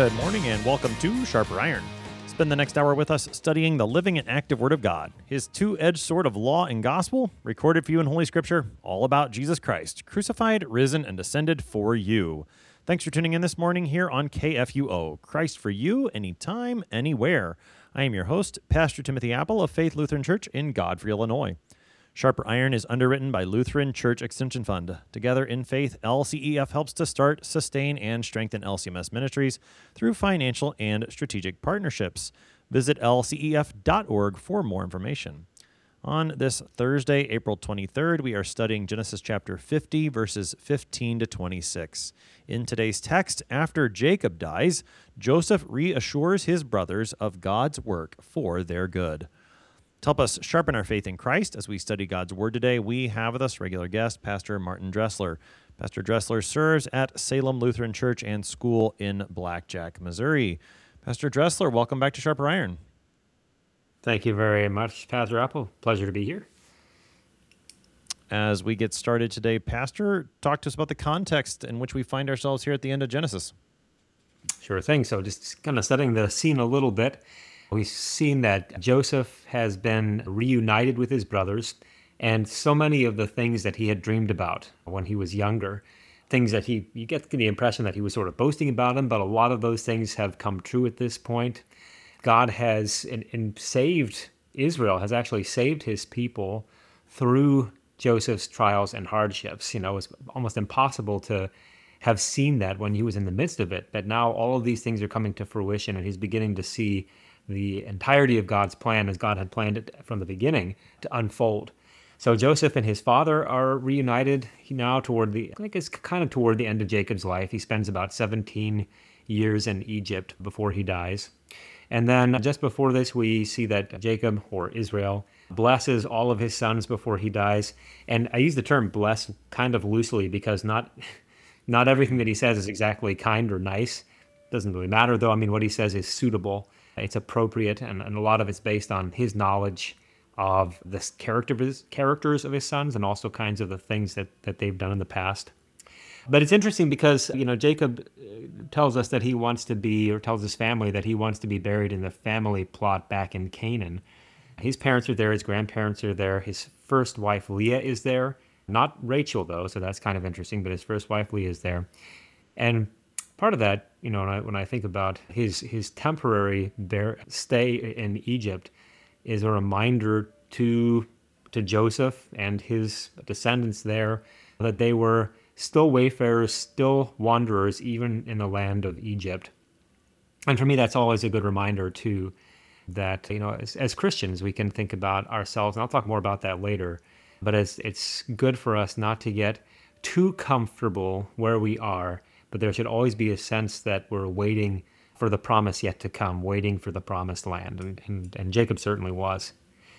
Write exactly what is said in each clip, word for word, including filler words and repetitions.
Good morning and welcome to Sharper Iron. Spend the next hour with us studying the living and active Word of God, His two-edged sword of law and gospel, recorded for you in Holy Scripture, all about Jesus Christ, crucified, risen, and ascended for you. Thanks for tuning in this morning here on K F U O, Christ for you, anytime, anywhere. I am your host, Pastor Timothy Apple of Faith Lutheran Church in Godfrey, Illinois. Sharper Iron is underwritten by Lutheran Church Extension Fund. Together in faith, L C E F helps to start, sustain, and strengthen L C M S ministries through financial and strategic partnerships. Visit L C E F dot org for more information. On this Thursday, April twenty-third, we are studying Genesis chapter fifty, verses fifteen to twenty-six. In today's text, after Jacob dies, Joseph reassures his brothers of God's work for their good. To help us sharpen our faith in Christ as we study God's Word today, we have with us regular guest, Pastor Martin Dressler. Pastor Dressler serves at Salem Lutheran Church and School in Blackjack, Missouri. Pastor Dressler, welcome back to Sharper Iron. Thank you very much, Pastor Apple. Pleasure to be here. As we get started today, Pastor, talk to us about the context in which we find ourselves here at the end of Genesis. Sure thing. So just kind of setting the scene a little bit. We've seen that Joseph has been reunited with his brothers, and so many of the things that he had dreamed about when he was younger, things that he, you get the impression that he was sort of boasting about them, but a lot of those things have come true at this point. God has in, in saved Israel, has actually saved his people through Joseph's trials and hardships. You know, it's almost impossible to have seen that when he was in the midst of it, but now all of these things are coming to fruition, and he's beginning to see the entirety of God's plan as God had planned it from the beginning to unfold. So Joseph and his father are reunited now toward the, I think it's kind of toward the end of Jacob's life. He spends about seventeen years in Egypt before he dies. And then just before this, we see that Jacob, or Israel, blesses all of his sons before he dies. And I use the term bless kind of loosely because not, not everything that he says is exactly kind or nice. Doesn't really matter though. I mean, what he says is suitable. It's appropriate, and, and a lot of it's based on his knowledge of the character of his, characters of his sons and also kinds of the things that, that they've done in the past. But it's interesting because, you know, Jacob tells us that he wants to be, or tells his family that he wants to be buried in the family plot back in Canaan. His parents are there, his grandparents are there, his first wife Leah is there. Not Rachel, though, so that's kind of interesting, but his first wife Leah is there. And part of that, you know, when I, when I think about his his temporary there stay in Egypt, is a reminder to to Joseph and his descendants there that they were still wayfarers, still wanderers, even in the land of Egypt. And for me, that's always a good reminder too, that, you know, as, as Christians, we can think about ourselves, and I'll talk more about that later. But as it's good for us not to get too comfortable where we are. But there should always be a sense that we're waiting for the promise yet to come, waiting for the promised land. And, and, and Jacob certainly was.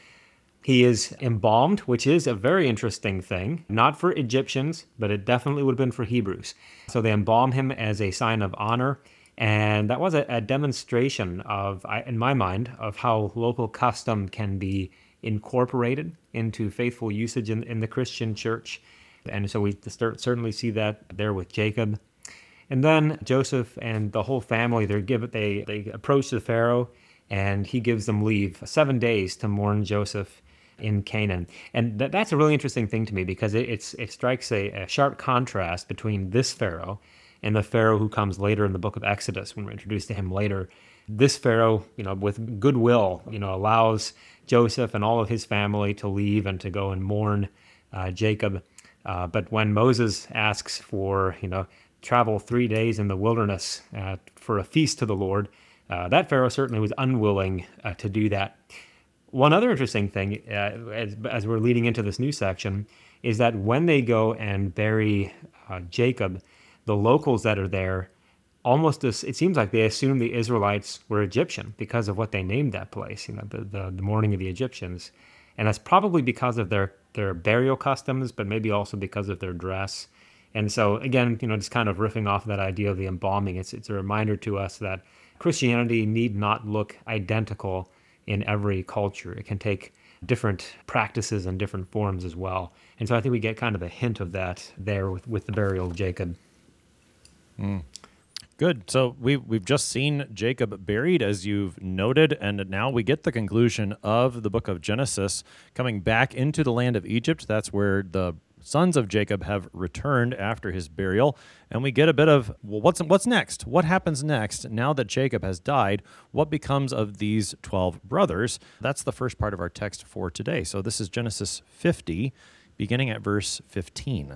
He is embalmed, which is a very interesting thing, not for Egyptians, but it definitely would have been for Hebrews. So they embalm him as a sign of honor. And that was a, a demonstration of, in my mind, of how local custom can be incorporated into faithful usage in, in the Christian church. And so we certainly see that there with Jacob. And then Joseph and the whole family, they give they they approach the Pharaoh, and he gives them leave, seven days to mourn Joseph in Canaan. And that, that's a really interesting thing to me because it, it's it strikes a, a sharp contrast between this Pharaoh and the Pharaoh who comes later in the book of Exodus when we're introduced to him later. This Pharaoh, you know, with goodwill, you know, allows Joseph and all of his family to leave and to go and mourn uh, Jacob. Uh, but when Moses asks for, you know, travel three days in the wilderness uh, for a feast to the Lord, uh, that Pharaoh certainly was unwilling uh, to do that. One other interesting thing, uh, as, as we're leading into this new section, is that when they go and bury uh, Jacob, the locals that are there, almost as, it seems like they assume the Israelites were Egyptian because of what they named that place, you know, the, the, the mourning of the Egyptians. And that's probably because of their, their burial customs, but maybe also because of their dress. And so, again, you know, just kind of riffing off that idea of the embalming, it's it's a reminder to us that Christianity need not look identical in every culture. It can take different practices and different forms as well. And so I think we get kind of a hint of that there with, with the burial of Jacob. Mm. Good. So we we've just seen Jacob buried, as you've noted, and now we get the conclusion of the book of Genesis, coming back into the land of Egypt. That's where the sons of Jacob have returned after his burial, and we get a bit of, well, what's what's next? What happens next now that Jacob has died? What becomes of these twelve brothers? That's the first part of our text for today. So this is Genesis fifty, beginning at verse fifteen.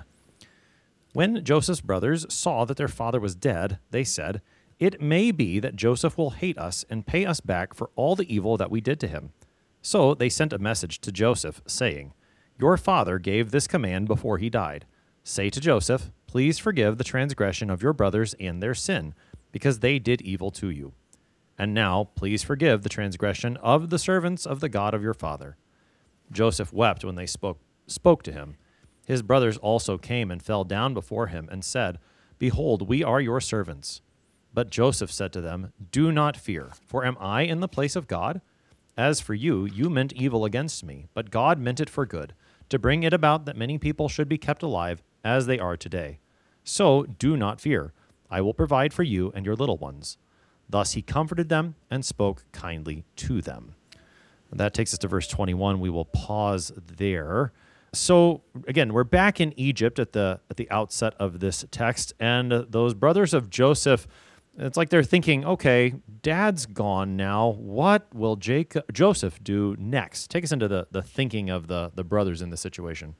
When Joseph's brothers saw that their father was dead, they said, "It may be that Joseph will hate us and pay us back for all the evil that we did to him." So they sent a message to Joseph, saying, "Your father gave this command before he died. Say to Joseph, 'Please forgive the transgression of your brothers and their sin, because they did evil to you. And now please forgive the transgression of the servants of the God of your father.'" Joseph wept when they spoke spoke to him. His brothers also came and fell down before him and said, "Behold, we are your servants." But Joseph said to them, "Do not fear, for am I in the place of God? As for you, you meant evil against me, but God meant it for good, to bring it about that many people should be kept alive, as they are today. So do not fear. I will provide for you and your little ones." Thus he comforted them and spoke kindly to them. That takes us to verse twenty-one. We will pause there. So again, we're back in Egypt at the at the outset of this text, and uh, those brothers of Joseph, it's like they're thinking, okay, Dad's gone now. What will Jacob, Joseph do next? Take us into the, the thinking of the, the brothers in this situation.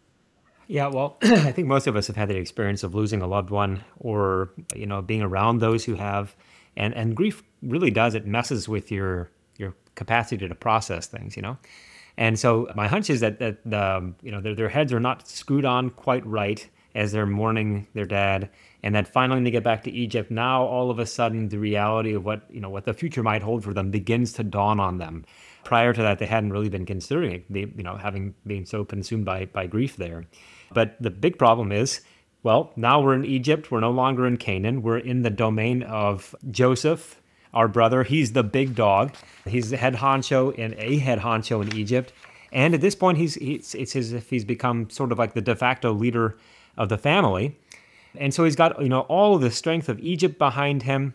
Yeah, well, I think most of us have had the experience of losing a loved one, or you know, being around those who have, and and grief really does, it messes with your your capacity to process things, you know. And so my hunch is that that the, you know, their, their heads are not screwed on quite right as they're mourning their dad, and that finally when they get back to Egypt, now all of a sudden the reality of what, you know, what the future might hold for them begins to dawn on them. Prior to that, they hadn't really been considering it, they, you know, having been so consumed by by grief there. But the big problem is, well, now we're in Egypt. We're no longer in Canaan. We're in the domain of Joseph, our brother. He's the big dog. He's the head honcho and a head honcho in Egypt. And at this point, he's, he's it's as if he's become sort of like the de facto leader of the family. And so he's got, you know, all of the strength of Egypt behind him.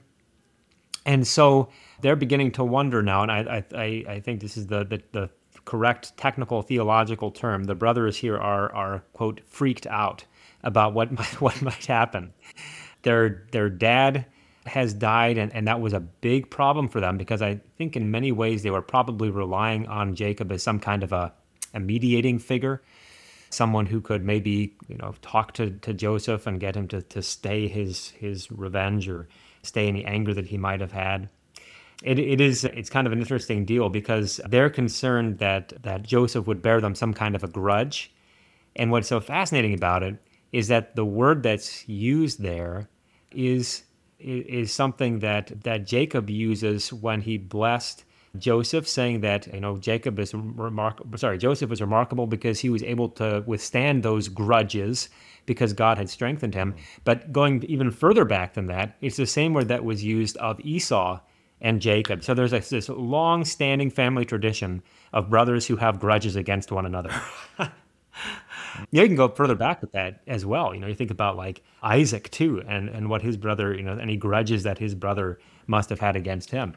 And so they're beginning to wonder now, and I I, I think this is the, the, the correct technical theological term. The brothers here are, are quote, freaked out about what might, what might happen. Their, their dad has died, and, and that was a big problem for them, because I think in many ways they were probably relying on Jacob as some kind of a, a mediating figure, someone who could maybe, you know, talk to, to Joseph and get him to, to stay his his revenge or stay any anger that he might have had. It, it is it's kind of an interesting deal, because they're concerned that that Joseph would bear them some kind of a grudge. And what's so fascinating about it is that the word that's used there is is something that, that Jacob uses when he blessed Joseph, saying that, you know, Jacob is remarkable. Sorry, Joseph is remarkable because he was able to withstand those grudges because God had strengthened him. But going even further back than that, it's the same word that was used of Esau and Jacob. So there's a, this long-standing family tradition of brothers who have grudges against one another. Yeah, you can go further back with that as well. You know, you think about like Isaac too, and, and what his brother, you know, any grudges that his brother must have had against him.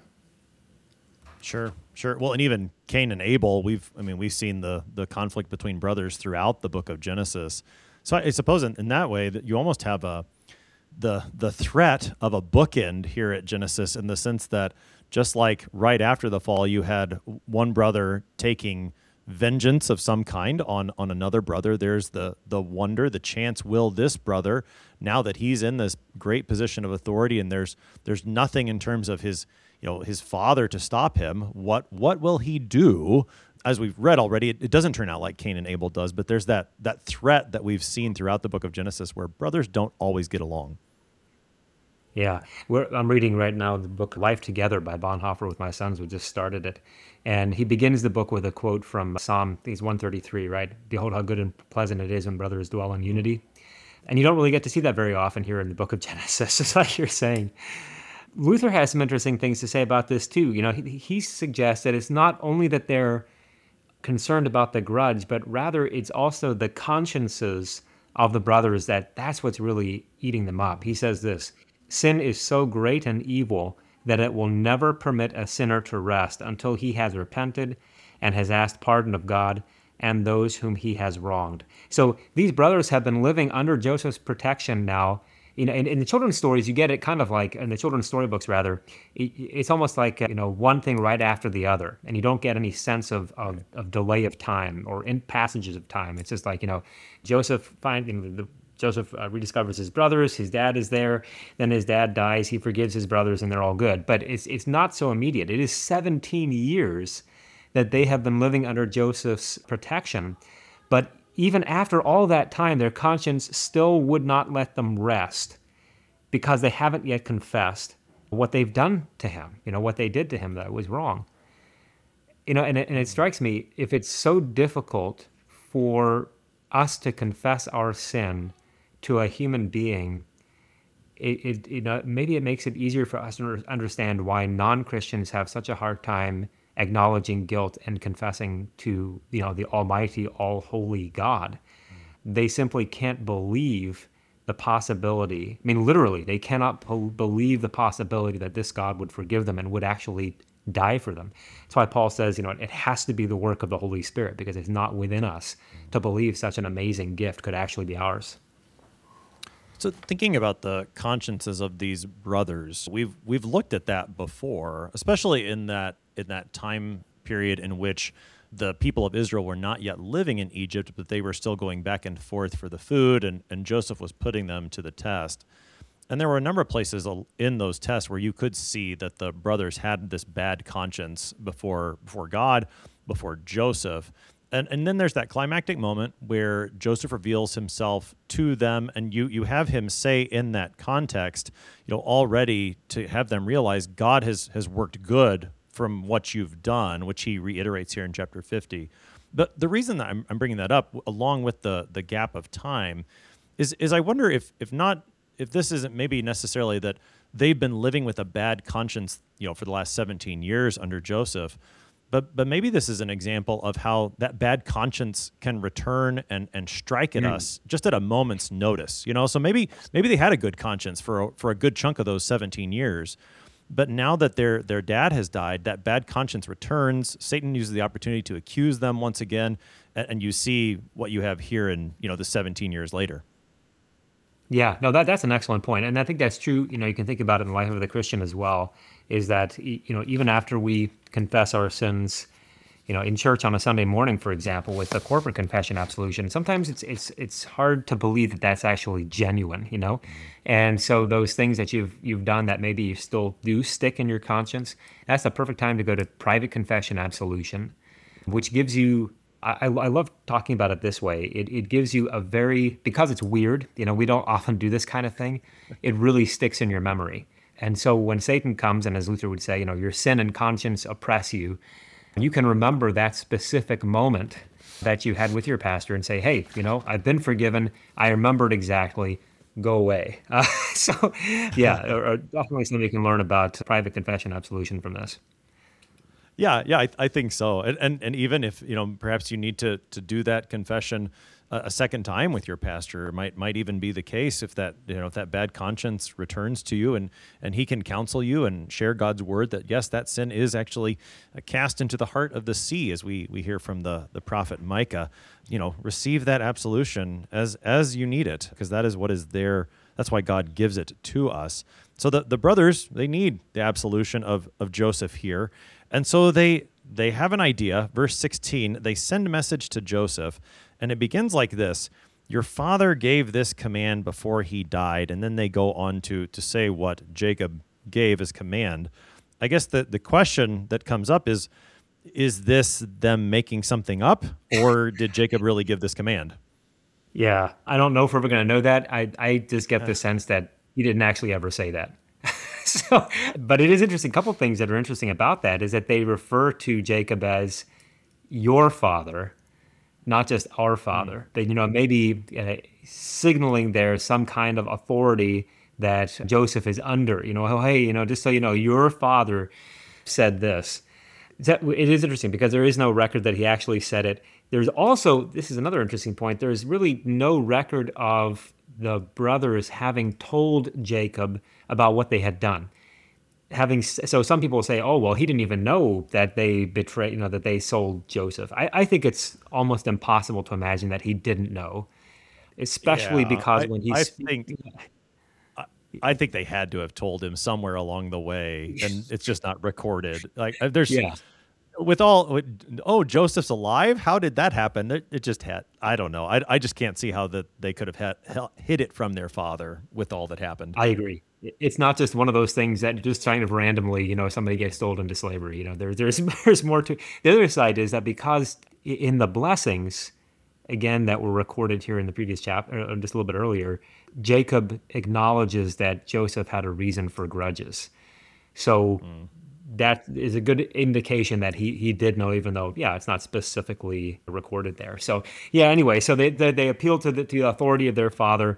Sure, sure. Well, and even Cain and Abel, we've, I mean, we've seen the the conflict between brothers throughout the book of Genesis. So I, I suppose in, in that way that you almost have a the the threat of a bookend here at Genesis, in the sense that just like right after the fall, you had one brother taking vengeance of some kind on on another brother. There's the the wonder, the chance, will this brother, now that he's in this great position of authority, and there's there's nothing in terms of his, you know, his father to stop him, what what will he do? As we've read already, it, it doesn't turn out like Cain and Abel does, but there's that that threat that we've seen throughout the book of Genesis, where brothers don't always get along. Yeah, We're, I'm reading right now the book Life Together by Bonhoeffer with my sons. We just started it. And he begins the book with a quote from Psalm one thirty-three, right? "Behold how good and pleasant it is when brothers dwell in unity." And you don't really get to see that very often here in the book of Genesis, just like you're saying. Luther has some interesting things to say about this too. You know, he, he suggests that it's not only that they're concerned about the grudge, but rather it's also the consciences of the brothers that that's what's really eating them up. He says this: Sin is so great and evil that it will never permit a sinner to rest until he has repented and has asked pardon of God and those whom he has wronged. So these brothers have been living under Joseph's protection now. You know, in, in the children's stories, you get it kind of like, in the children's storybooks rather, it, it's almost like, you know, one thing right after the other, and you don't get any sense of, of, of delay of time or in passages of time. It's just like, you know, Joseph finding the Joseph uh, rediscovers his brothers, his dad is there, then his dad dies, he forgives his brothers, and they're all good. But it's it's not so immediate. It is seventeen years that they have been living under Joseph's protection. But even after all that time, their conscience still would not let them rest because they haven't yet confessed what they've done to him, you know, what they did to him that was wrong. You know, and it, and it strikes me, if it's so difficult for us to confess our sin to a human being, it, it you know, maybe it makes it easier for us to understand why non-Christians have such a hard time acknowledging guilt and confessing to, you know, the almighty, all-holy God. Mm. They simply can't believe the possibility. I mean, literally, they cannot po- believe the possibility that this God would forgive them and would actually die for them. That's why Paul says, you know, it has to be the work of the Holy Spirit, because it's not within us to believe such an amazing gift could actually be ours. So thinking about the consciences of these brothers, we've we've looked at that before, especially in that in that time period in which the people of Israel were not yet living in Egypt, but they were still going back and forth for the food, and, and Joseph was putting them to the test. And there were a number of places in those tests where you could see that the brothers had this bad conscience before before God, before Joseph. And and then there's that climactic moment where Joseph reveals himself to them, and you you have him say in that context, you know, already to have them realize God has has worked good from what you've done, which he reiterates here in chapter fifty. But the reason that I'm, I'm bringing that up, along with the the gap of time, is is I wonder if if not if this isn't maybe necessarily that they've been living with a bad conscience, you know, for the last seventeen years under Joseph. But but maybe this is an example of how that bad conscience can return and, and strike at mm. us just at a moment's notice. You know, so maybe maybe they had a good conscience for a, for a good chunk of those seventeen years, but now that their their dad has died, that bad conscience returns. Satan uses the opportunity to accuse them once again, and, and you see what you have here in, you know, the seventeen years later. Yeah, no, that that's an excellent point, and I think that's true. You know, you can think about it in the life of the Christian as well. Is that, you know, even after we confess our sins, you know, in church on a Sunday morning, for example, with the corporate confession absolution, sometimes it's it's it's hard to believe that that's actually genuine, you know, and so those things that you've you've done that maybe you still do stick in your conscience, that's the perfect time to go to private confession absolution, which gives you. I, I love talking about it this way. It it gives you a very, because it's weird, you know, we don't often do this kind of thing. It really sticks in your memory. And so when Satan comes, and as Luther would say, you know, your sin and conscience oppress you, you can remember that specific moment that you had with your pastor and say, hey, you know, I've been forgiven. I remembered exactly. Go away. Uh, so, yeah, or, or definitely somebody can learn about private confession absolution from this. Yeah, yeah, I, I think so. And, and and even if, you know, perhaps you need to to do that confession a, a second time with your pastor, it might might even be the case if that, you know, if that bad conscience returns to you, and and he can counsel you and share God's word that yes, that sin is actually cast into the heart of the sea, as we we hear from the the prophet Micah. You know, receive that absolution as as you need it, because that is what is there. That's why God gives it to us. So the, the brothers, they need the absolution of, of Joseph here. And so they they have an idea. Verse sixteen, they send a message to Joseph, and it begins like this: your father gave this command before he died. And then they go on to, to say what Jacob gave as command. I guess the, the question that comes up is, is this them making something up, or did Jacob really give this command? Yeah, I don't know if we're ever going to know that. I I just get the sense that he didn't actually ever say that. So, but it is interesting. A couple of things that are interesting about that is that they refer to Jacob as your father, not just our father. Mm. They, you know, maybe uh, signaling there some kind of authority that Joseph is under. You know, oh, hey, you know, just so you know, your father said this. That, it is interesting because there is no record that he actually said it. There's also, this is another interesting point, there's really no record of the brothers having told Jacob about what they had done. Having so some people say, oh well, he didn't even know that they betrayed, you know, that they sold Joseph. I, I think it's almost impossible to imagine that he didn't know, especially Yeah, because I when I he's think I, I think they had to have told him somewhere along the way, and it's just not recorded. Like uh, there's yeah. with all with- oh Joseph's alive. How did that happen? It, it just had. I don't know. I I just can't see how that they could have had, hel- hid it from their father with all that happened. I agree. It's not just one of those things that just kind of randomly, you know, somebody gets sold into slavery. You know, there, there's there's more to. The other side is that because in the blessings, again, that were recorded here in the previous chapter, or just a little bit earlier, Jacob acknowledges that Joseph had a reason for grudges. So Mm. that is a good indication that he he did know, even though, yeah, it's not specifically recorded there. So yeah, anyway, so they they, they appeal to the to the authority of their father.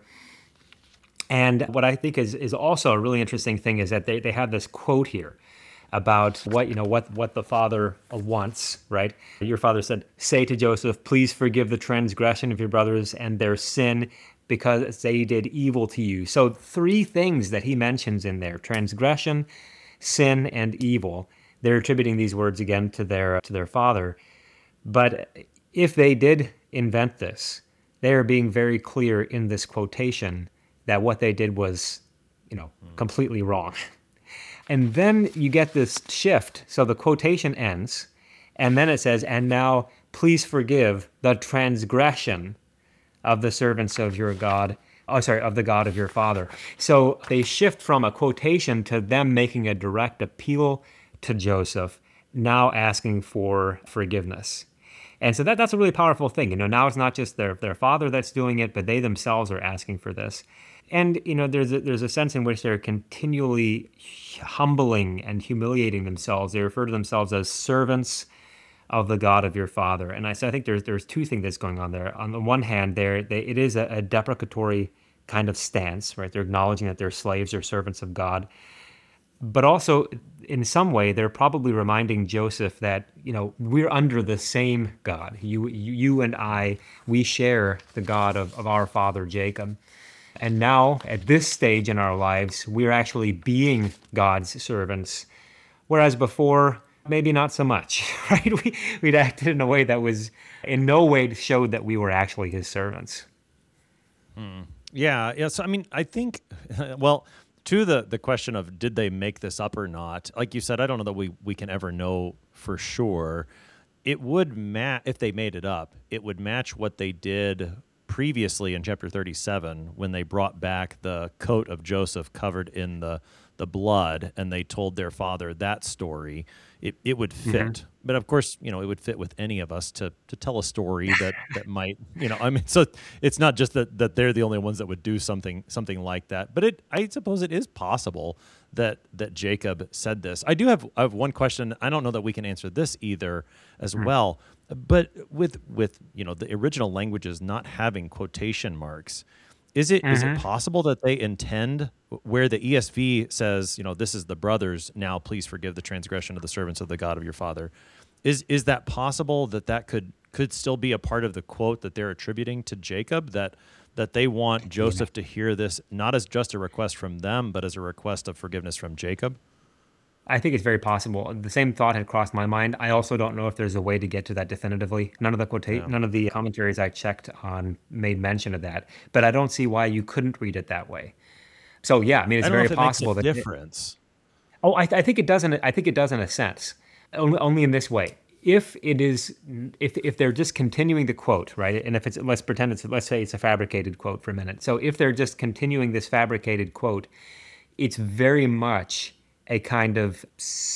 And what I think is is also a really interesting thing is that they, they have this quote here about what you know what what the father wants, right? Your father said, "Say to Joseph, please forgive the transgression of your brothers and their sin, because they did evil to you." So three things that he mentions in there: transgression, sin, and evil. They're attributing these words again to their to their father. But if they did invent this, they are being very clear in this quotation that what they did was, you know, completely wrong. And then you get this shift. So the quotation ends, and then it says, "And now please forgive the transgression of the servants of your God." Oh, sorry, of the God of your father. So they shift from a quotation to them making a direct appeal to Joseph, now asking for forgiveness. And so that, that's a really powerful thing. You know, now it's not just their, their father that's doing it, but they themselves are asking for this. And, you know, there's a, there's a sense in which they're continually humbling and humiliating themselves. They refer to themselves as servants of the God of your father. And I, so I think there's there's two things that's going on there. On the one hand, there they, it is a, a deprecatory kind of stance, right? They're acknowledging that they're slaves or servants of God. But also, in some way, they're probably reminding Joseph that, you know, we're under the same God. You you, you and I, we share the God of, of our father Jacob. And now, at this stage in our lives, we're actually being God's servants. Whereas before, maybe not so much, right? We, we'd acted in a way that was in no way showed that we were actually his servants. Hmm. Yeah. Yeah. So I mean, I think, well, to the the question of did they make this up or not? Like you said, I don't know that we we can ever know for sure. It would match if they made it up. It would match what they did previously in chapter thirty-seven when they brought back the coat of Joseph covered in the the blood, and they told their father that story. It it would fit, Mm-hmm. but of course, you know, it would fit with any of us to to tell a story that that might, you know, I mean, so it's not just that that they're the only ones that would do something something like that, but it I suppose it is possible that that Jacob said this. I do have I have one question. I don't know that we can answer this either as well, but with with you know the original languages not having quotation marks. Is it is it Mm-hmm. possible that they intend where the E S V says, you know, this is the brothers, now please forgive the transgression of the servants of the God of your father? Is is that possible that that could could still be a part of the quote that they're attributing to Jacob, that that they want Yeah. Joseph to hear this not as just a request from them, but as a request of forgiveness from Jacob? I think it's very possible. The same thought had crossed my mind. I also don't know if there's a way to get to that definitively. None of the quotate, Yeah. none of the commentaries I checked on made mention of that, but I don't see why you couldn't read it that way. So yeah, I mean, I it's don't know very if it makes a possible that. It, difference. oh, I, I think it does. In, I think it does in a sense, only, only in this way. If it is, if if they're just continuing the quote, right, and if it's, let's pretend it's, let's say it's a fabricated quote for a minute. So if they're just continuing this fabricated quote, it's very much a kind of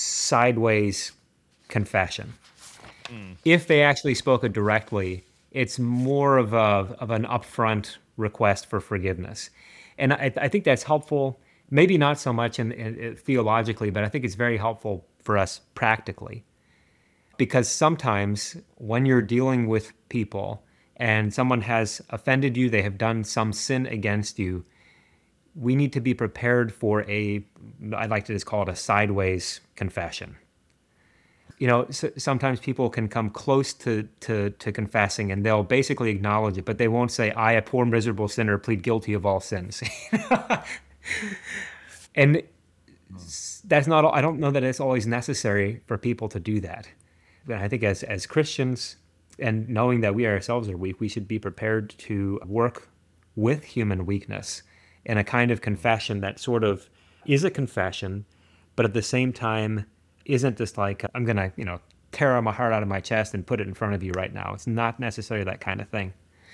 sideways confession. Mm. If they actually spoke it directly, it's more of a of an upfront request for forgiveness, and I, I think that's helpful. Maybe not so much in, in theologically, but I think it's very helpful for us practically, because sometimes when you're dealing with people and someone has offended you, they have done some sin against you, we need to be prepared for a, I like to just call it a sideways confession. you know, s- sometimes people can come close to, to, to confessing and they'll basically acknowledge it, but they won't say, I, a poor miserable sinner, plead guilty of all sins. And that's not, I don't know that it's always necessary for people to do that. But I think as, as Christians, and knowing that we ourselves are weak, we should be prepared to work with human weakness in a kind of confession that sort of is a confession, but at the same time isn't just like, I'm going to, you know, tear my heart out of my chest and put it in front of you right now. It's not necessarily that kind of thing.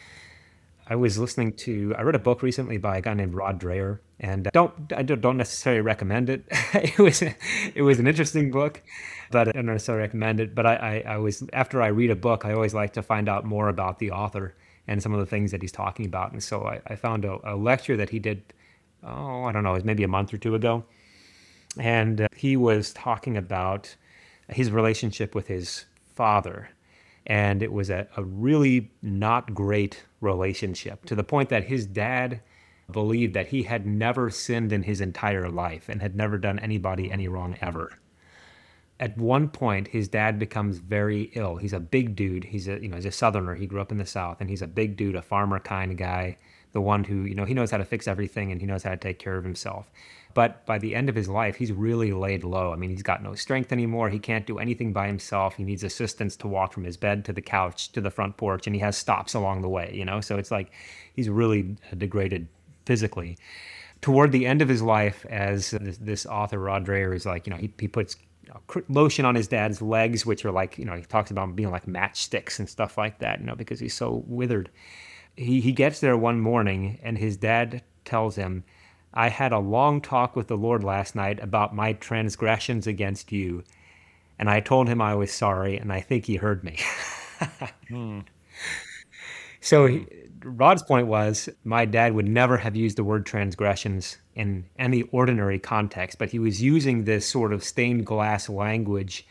I was listening to, I read a book recently by a guy named Rod Dreher, and don't, I don't necessarily recommend it. It was, it was an interesting book, but I don't necessarily recommend it. But I, I, I was, after I read a book, I always like to find out more about the author and some of the things that he's talking about. And so I, I found a, a lecture that he did, oh, I don't know, it was maybe a month or two ago. And uh, he was talking about his relationship with his father. And it was a, a really not great relationship, to the point that his dad believed that he had never sinned in his entire life and had never done anybody any wrong ever. At one point, his dad becomes very ill. He's a big dude. He's a, you know, he's a Southerner. He grew up in the South, and he's a big dude, a farmer kind of guy, the one who, you know, he knows how to fix everything and he knows how to take care of himself. But by the end of his life, he's really laid low. I mean, he's got no strength anymore. He can't do anything by himself. He needs assistance to walk from his bed to the couch to the front porch, and he has stops along the way, you know? So it's like he's really degraded physically. Toward the end of his life, as this, this author, Rod Dreher, is like, you know, he, he puts you know, lotion on his dad's legs, which are like, you know, he talks about them being like matchsticks and stuff like that, you know, because he's so withered. He, he gets there one morning, and his dad tells him, I had a long talk with the Lord last night about my transgressions against you, and I told him I was sorry, and I think he heard me. hmm. So he, Rod's point was, my dad would never have used the word transgressions in any ordinary context, but he was using this sort of stained glass language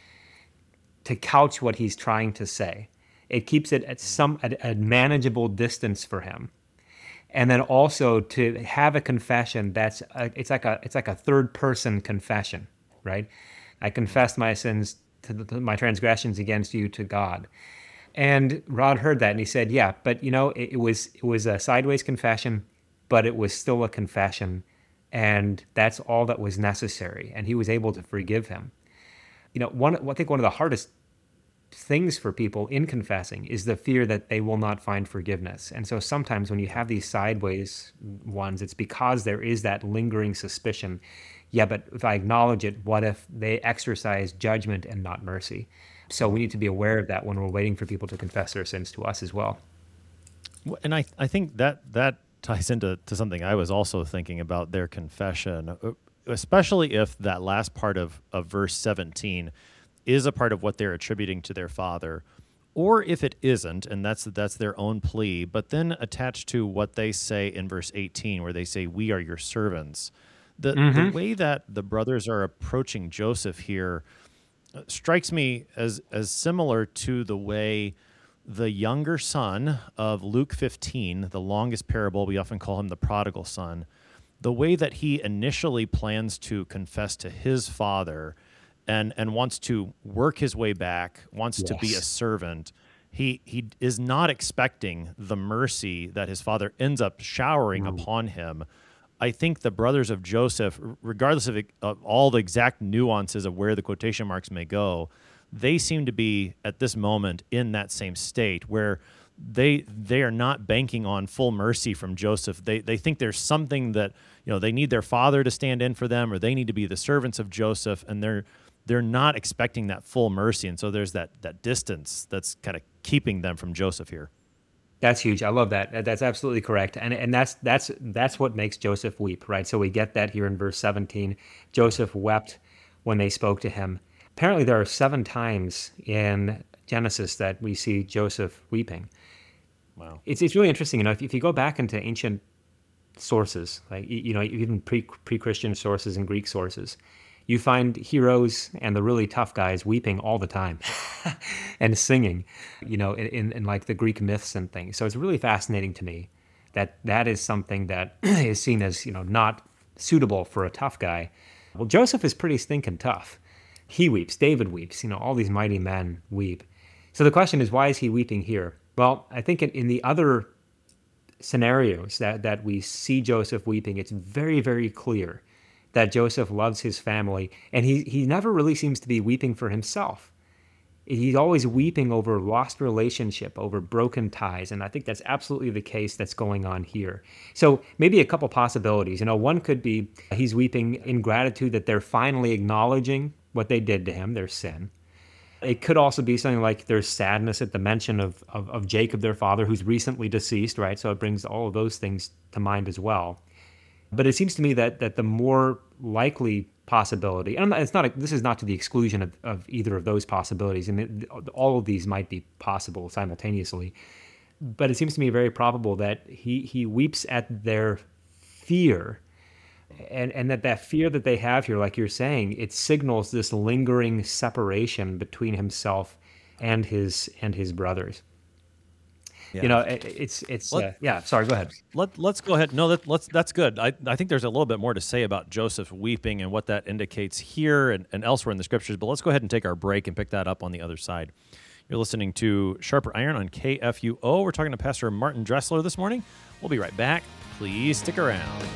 to couch what he's trying to say. It keeps it at some at a manageable distance for him. And then also to have a confession that's a, it's like a it's like a third person confession, right? I confess my sins to, the, to my transgressions against you to God. And Rod heard that and he said, "Yeah, but you know, it, it was it was a sideways confession, but it was still a confession, and that's all that was necessary." And he was able to forgive him. You know, one I think one of the hardest things for people in confessing is the fear that they will not find forgiveness. And so sometimes when you have these sideways ones, it's because there is that lingering suspicion. Yeah, but if I acknowledge it, what if they exercise judgment and not mercy? So we need to be aware of that when we're waiting for people to confess their sins to us as well. And I, I think that that ties into to something I was also thinking about their confession, especially if that last part of, of verse seventeen is a part of what they're attributing to their father, or if it isn't, and that's that's their own plea, but then attached to what they say in verse eighteen, where they say, we are your servants. The, mm-hmm. the way that the brothers are approaching Joseph here uh, strikes me as, as similar to the way the younger son of Luke fifteen, the longest parable, we often call him the prodigal son, the way that he initially plans to confess to his father and and wants to work his way back, wants yes. to be a servant. He he is not expecting the mercy that his father ends up showering mm. upon him. I think the brothers of Joseph, regardless of, of all the exact nuances of where the quotation marks may go, they seem to be at this moment in that same state where they they are not banking on full mercy from Joseph. They they think there's something that, you know, they need their father to stand in for them, or they need to be the servants of Joseph, and they're they're not expecting that full mercy. And so there's that that distance that's kind of keeping them from Joseph here. That's huge. I love that. That's absolutely correct. And and that's that's that's what makes Joseph weep, right? So we get that here in verse seventeen. Joseph wept when they spoke to him. Apparently there are seven times in Genesis that we see Joseph weeping. Wow. It's it's really interesting. You know, if, if you go back into ancient sources, like, you know, even pre pre-Christian sources and Greek sources, you find heroes and the really tough guys weeping all the time and singing, you know, in, in, in like the Greek myths and things. So it's really fascinating to me that that is something that is seen as, you know, not suitable for a tough guy. Well, Joseph is pretty stinking tough. He weeps. David weeps. You know, all these mighty men weep. So the question is, why is he weeping here? Well, I think in, in the other scenarios that, that we see Joseph weeping, it's very, very clear that Joseph loves his family, and he, he never really seems to be weeping for himself. He's always weeping over lost relationship, over broken ties, and I think that's absolutely the case that's going on here. So maybe a couple possibilities. You know, one could be he's weeping in gratitude that they're finally acknowledging what they did to him, their sin. It could also be something like there's sadness at the mention of, of, of Jacob, their father, who's recently deceased, right? So it brings all of those things to mind as well. But it seems to me that that the more likely possibility, and it's not a, this is not to the exclusion of, of either of those possibilities, and it, all of these might be possible simultaneously, but it seems to me very probable that he he weeps at their fear, and and that that fear that they have here, like you're saying, it signals this lingering separation between himself and his and his brothers. Yeah. You know, it, it's it's let, uh, yeah. Sorry, go ahead. Let Let's go ahead. No, that let's that's good. I I think there's a little bit more to say about Joseph weeping and what that indicates here and, and elsewhere in the scriptures. But let's go ahead and take our break and pick that up on the other side. You're listening to Sharper Iron on K F U O. We're talking to Pastor Martin Dressler this morning. We'll be right back. Please stick around.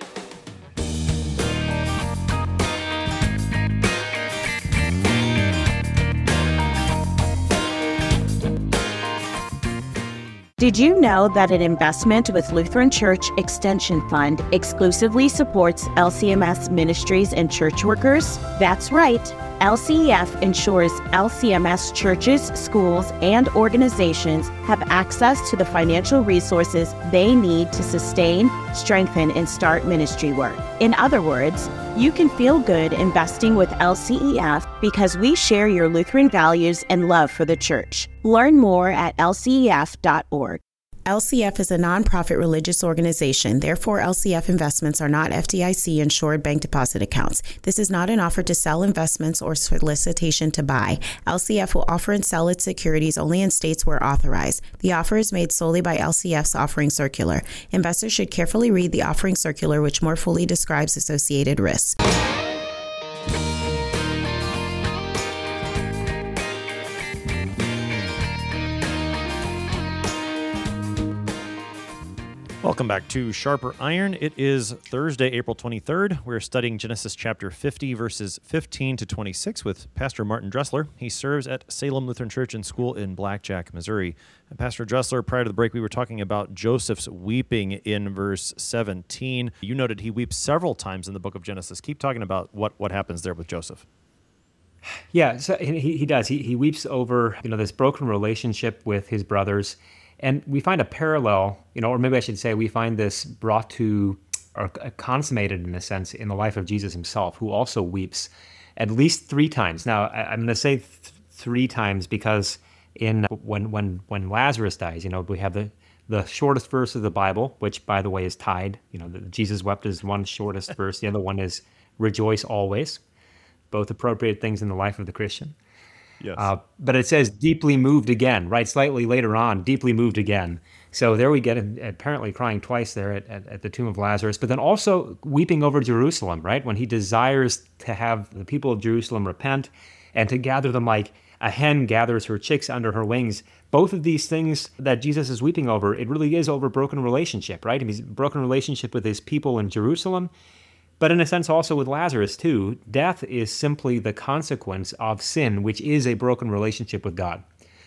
Did you know that an investment with Lutheran Church Extension Fund exclusively supports L C M S ministries and church workers? That's right. L C E F ensures L C M S churches, schools, and organizations have access to the financial resources they need to sustain, strengthen, and start ministry work. In other words, you can feel good investing with L C E F because we share your Lutheran values and love for the church. Learn more at L C E F dot org. L C F is a nonprofit religious organization. Therefore, L C F investments are not F D I C-insured bank deposit accounts. This is not an offer to sell investments or solicitation to buy. L C F will offer and sell its securities only in states where authorized. The offer is made solely by L C F's offering circular. Investors should carefully read the offering circular, which more fully describes associated risks. Welcome back to Sharper Iron. It is Thursday, April twenty-third. We're studying Genesis chapter fifty, verses fifteen to twenty-six with Pastor Martin Dressler. He serves at Salem Lutheran Church and School in Blackjack, Missouri. And Pastor Dressler, prior to the break, we were talking about Joseph's weeping in verse seventeen. You noted he weeps several times in the book of Genesis. Keep talking about what, what happens there with Joseph. Yeah, so he, he does. He, he weeps over, you know, this broken relationship with his brothers. And we find a parallel, you know, or maybe I should say we find this brought to, or consummated in a sense, in the life of Jesus himself, who also weeps at least three times. Now, I, I'm going to say th- three times because in when when when Lazarus dies, you know, we have the, the shortest verse of the Bible, which, by the way, is tied. You know, the, Jesus wept is one shortest verse. The other one is rejoice always. Both appropriate things in the life of the Christian. Yes. Uh, but it says deeply moved again, right? Slightly later on, deeply moved again. So there we get it, apparently crying twice there at, at, at the tomb of Lazarus, but then also weeping over Jerusalem, right? When he desires to have the people of Jerusalem repent and to gather them like a hen gathers her chicks under her wings. Both of these things that Jesus is weeping over, it really is over broken relationship, right? He's broken relationship with his people in Jerusalem. But in a sense also with Lazarus too, death is simply the consequence of sin, which is a broken relationship with God.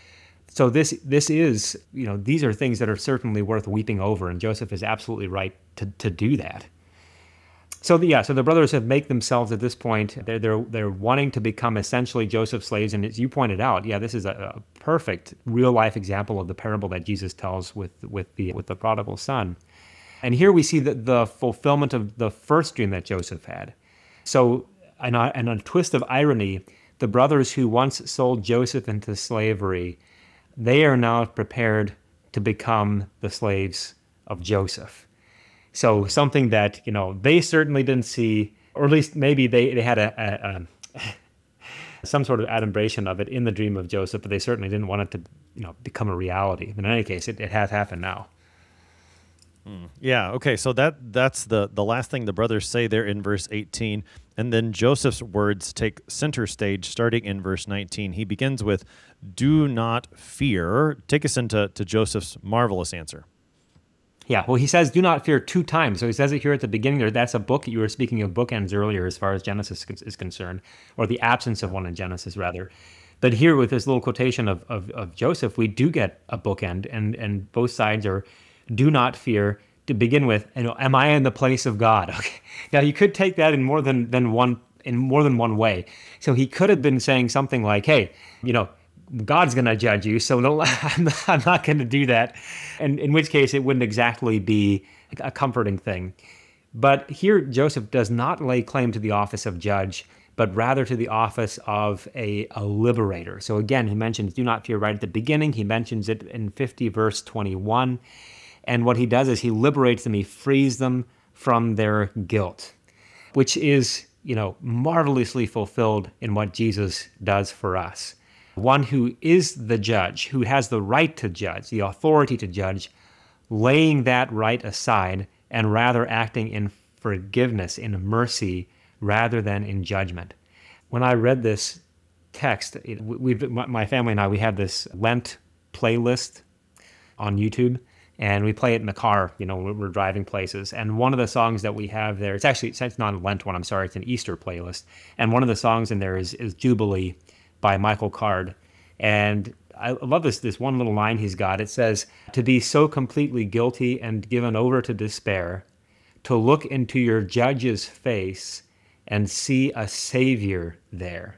So this this is, you know, these are things that are certainly worth weeping over, and Joseph is absolutely right to, to do that. So the, yeah, so the brothers have made themselves at this point, they're, they're, they're wanting to become essentially Joseph's slaves, and as you pointed out, yeah, this is a, a perfect real-life example of the parable that Jesus tells with, with, the, with the prodigal son. And here we see the, the fulfillment of the first dream that Joseph had. So, and on, and on a twist of irony, the brothers who once sold Joseph into slavery, they are now prepared to become the slaves of Joseph. So something that, you know, they certainly didn't see, or at least maybe they, they had a, a, a some sort of adumbration of it in the dream of Joseph, but they certainly didn't want it to, you know, become a reality. But in any case, it, it has happened now. Yeah, okay, so that that's the the last thing the brothers say there in verse eighteen, and then Joseph's words take center stage starting in verse nineteen. He begins with, "Do not fear." Take us into to Joseph's marvelous answer. Yeah, well, he says, "Do not fear" two times. So he says it here at the beginning there. That's a book. You were speaking of bookends earlier as far as Genesis is concerned, or the absence of one in Genesis, rather. But here with this little quotation of, of, of Joseph, we do get a bookend, and, and both sides are, "Do not fear." To begin with, you know, am I in the place of God? Okay. Now you could take that in more than, than one in more than one way. So he could have been saying something like, "Hey, you know, God's going to judge you, so no, I'm not, I'm not going to do that," and in which case it wouldn't exactly be a comforting thing. But here Joseph does not lay claim to the office of judge, but rather to the office of a, a liberator. So again, he mentions "do not fear" right at the beginning. He mentions it in fifty, verse twenty-one. And what he does is he liberates them, he frees them from their guilt, which is, you know, marvelously fulfilled in what Jesus does for us. One who is the judge, who has the right to judge, the authority to judge, laying that right aside and rather acting in forgiveness, in mercy, rather than in judgment. When I read this text, it, we've, my family and I, we have this Lent playlist on YouTube, and we play it in the car, you know, when we're driving places. And one of the songs that we have there, it's actually, it's not a Lent one, I'm sorry, it's an Easter playlist. And one of the songs in there is, is Jubilee by Michael Card. And I love this, this one little line he's got. It says, "To be so completely guilty and given over to despair, to look into your judge's face and see a savior there."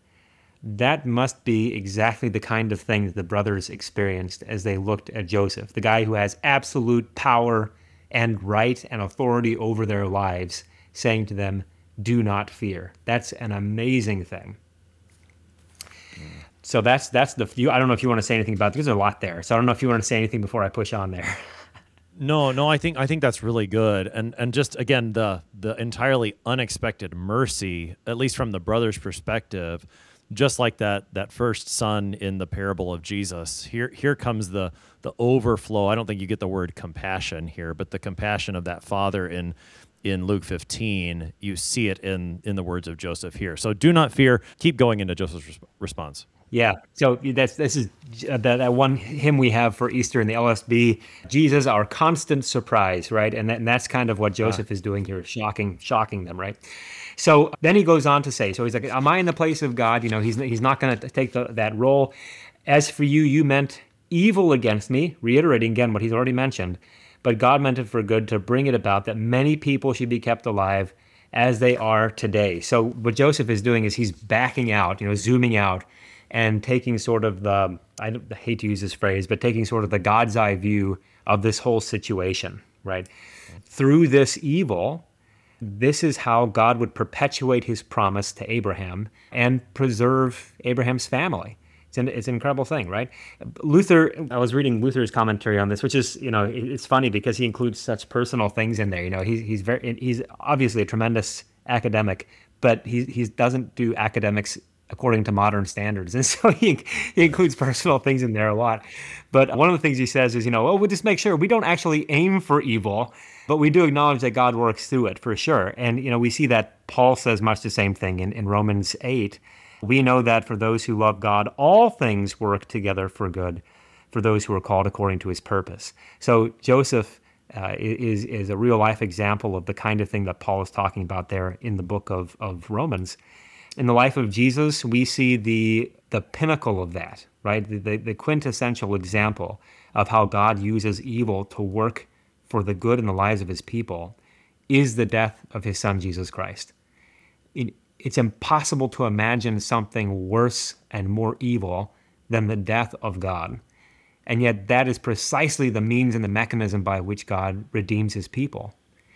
That must be exactly the kind of thing that the brothers experienced as they looked at Joseph, the guy who has absolute power and right and authority over their lives, saying to them, "Do not fear." That's an amazing thing. So that's that's the view. I don't know if you want to say anything about it, because there's a lot there. So I don't know if you want to say anything before I push on there. No, no, I think I think that's really good, and and just again the the entirely unexpected mercy, at least from the brothers' perspective. Just like that that first son in the parable of Jesus, here here comes the the overflow. I don't think you get the word compassion here, but the compassion of that father in in Luke fifteen, you see it in in the words of Joseph here. So do not fear. Keep going into Joseph's res- response. Yeah, so that's this is that, that one hymn we have for Easter in the L S B, "Jesus, our constant surprise," right? And, that, and that's kind of what Joseph ah. is doing here, shocking shocking them, right? So then he goes on to say, so he's like, "Am I in the place of God?" You know, he's he's not going to take the, that role. "As for you, you meant evil against me," reiterating again what he's already mentioned, "but God meant it for good, to bring it about that many people should be kept alive as they are today." So what Joseph is doing is he's backing out, you know, zooming out, and taking sort of the, I hate to use this phrase, but taking sort of the God's eye view of this whole situation, right? Through this evil, this is how God would perpetuate his promise to Abraham and preserve Abraham's family. It's an, it's an incredible thing, right? Luther, I was reading Luther's commentary on this, which is, you know, it's funny because he includes such personal things in there. You know, he's he's very he's obviously a tremendous academic, but he he doesn't do academics according to modern standards. And so he, he includes personal things in there a lot. But one of the things he says is, you know, well, we'll just make sure we don't actually aim for evil, but we do acknowledge that God works through it for sure. And, you know, we see that Paul says much the same thing in, in Romans eight. "We know that for those who love God, all things work together for good, for those who are called according to his purpose." So Joseph uh, is, is a real life example of the kind of thing that Paul is talking about there in the book of, of Romans. In the life of Jesus, we see the the pinnacle of that, right? The, the, the quintessential example of how God uses evil to work for the good in the lives of his people is the death of his son, Jesus Christ. It, it's impossible to imagine something worse and more evil than the death of God. And yet that is precisely the means and the mechanism by which God redeems his people.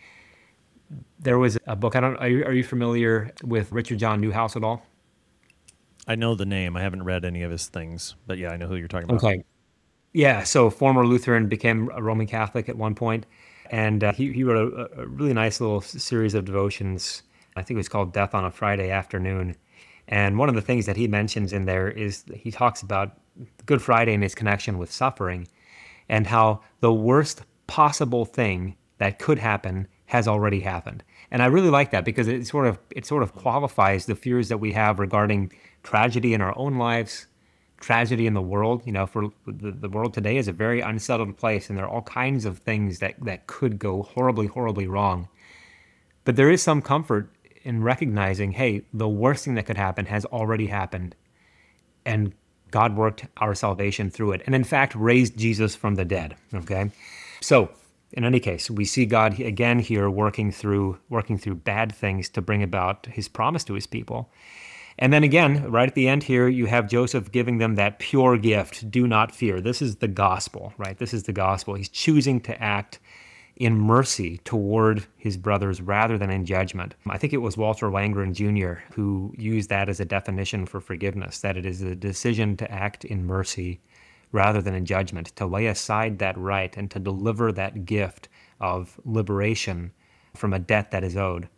There was a book, I don't, are you, are you familiar with Richard John Newhouse at all? I know the name. I haven't read any of his things, but yeah, I know who you're talking about. Okay. Yeah, so former Lutheran, became a Roman Catholic at one point, and uh, he, he wrote a, a really nice little series of devotions. I think it was called Death on a Friday Afternoon. And one of the things that he mentions in there is he talks about Good Friday and its connection with suffering, and how the worst possible thing that could happen has already happened. And I really like that because it sort of it sort of qualifies the fears that we have regarding tragedy in our own lives, tragedy in the world. You know, for the, the world today is a very unsettled place, and there are all kinds of things that, that could go horribly, horribly wrong. But there is some comfort in recognizing, hey, the worst thing that could happen has already happened, and God worked our salvation through it, and in fact raised Jesus from the dead. Okay, so in any case, we see God again here working through working through bad things to bring about his promise to his people. And then again, right at the end here, you have Joseph giving them that pure gift, do not fear. This is the gospel, right? This is the gospel. He's choosing to act in mercy toward his brothers rather than in judgment. I think it was Walter Wangerin Junior who used that as a definition for forgiveness, that it is a decision to act in mercy rather than in judgment, to lay aside that right and to deliver that gift of liberation from a debt that is owed.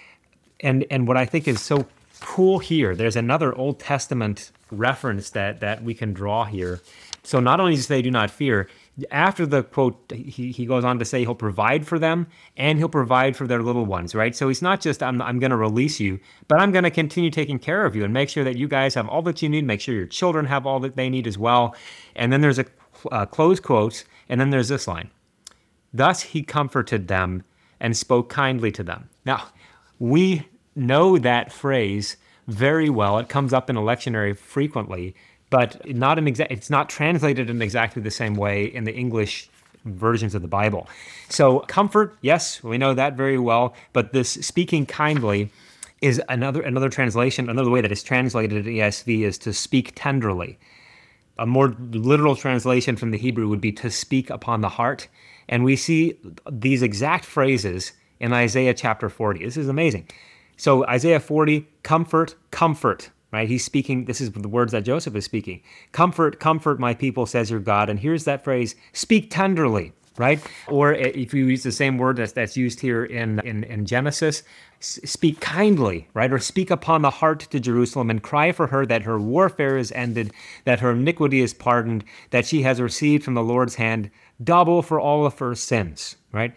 And and what I think is so cool here, there's another Old Testament reference that, that we can draw here. So not only does he say, do not fear, after the quote, he, he goes on to say he'll provide for them and he'll provide for their little ones, right? So he's not just, I'm, I'm going to release you, but I'm going to continue taking care of you and make sure that you guys have all that you need, make sure your children have all that they need as well. And then there's a uh, close quote, and then there's this line. Thus he comforted them and spoke kindly to them. Now, we know that phrase very well. It comes up in a lectionary frequently, but not in exa- it's not translated in exactly the same way in the English versions of the Bible. So comfort, yes, we know that very well, but this speaking kindly is another another translation, another way that it's translated in E S V is to speak tenderly. A more literal translation from the Hebrew would be to speak upon the heart. And we see these exact phrases in Isaiah chapter forty. This is amazing. So Isaiah forty, comfort, comfort. Right? He's speaking, this is the words that Joseph is speaking. Comfort, comfort my people, says your God. And here's that phrase, speak tenderly, right? Or if you use the same word that's, that's used here in, in, in Genesis, speak kindly, right? Or speak upon the heart to Jerusalem and cry for her that her warfare is ended, that her iniquity is pardoned, that she has received from the Lord's hand double for all of her sins, right?